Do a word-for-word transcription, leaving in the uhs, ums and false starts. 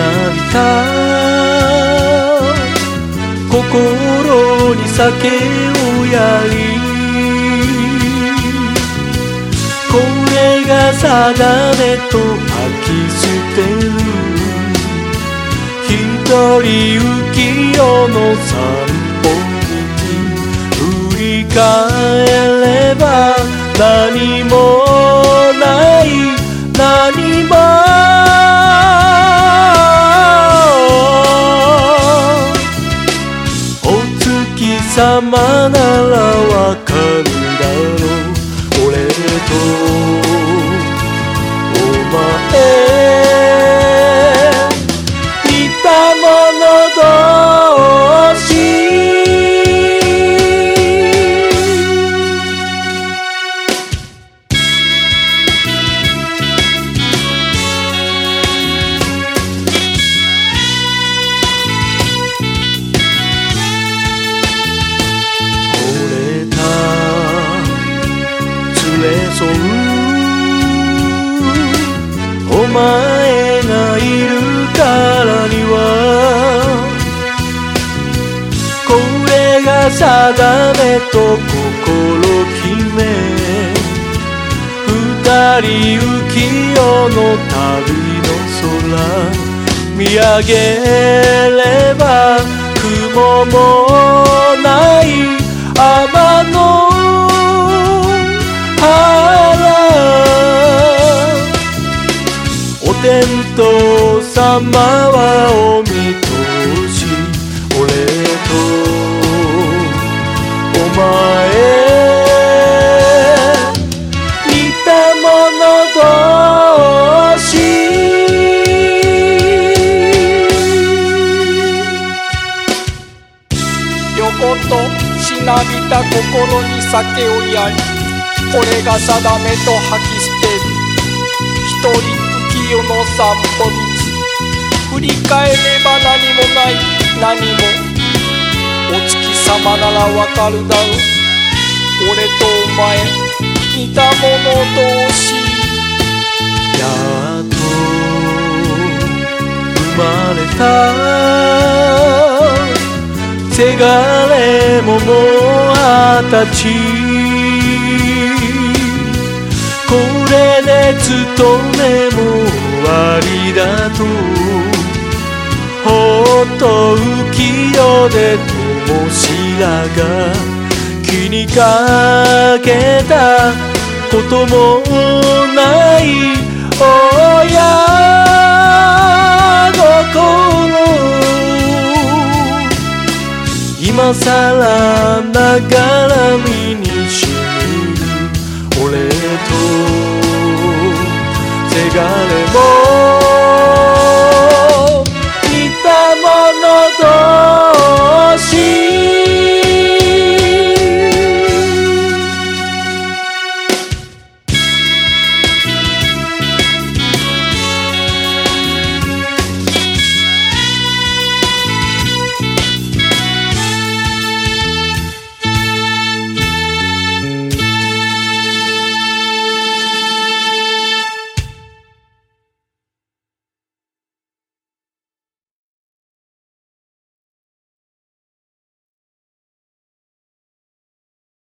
びた心に酒をやり、これが定めと吐き捨てる一人浮世の散歩日、振り返れば何もない何もお月様ならわかるだろう、俺とお前似た者同士。お前がいるからにはこれが定めと心決め、二人浮世の旅の空見上げれば雲もない天のお天道様はお見通し、俺とお前似た者同士。 横としなびた心に酒をやり、これが定めと吐き捨てる一人浮世の散歩道、振り返れば何もない何もお月様ならわかるだろう、俺とお前似た者同士。 やっと生まれたせがれももう二十歳、これで勤めも終わりだと、ほっと浮世で灯火が気にかけたこともない親心、今さらながら身にしみる俺とせがれも